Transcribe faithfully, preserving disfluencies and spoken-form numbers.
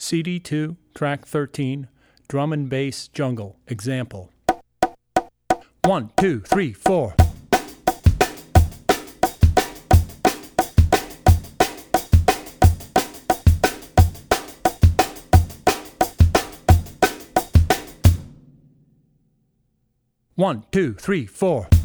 C D two, track thirteen, drum and bass jungle. Example. One, two, three, four. One, two, three, four.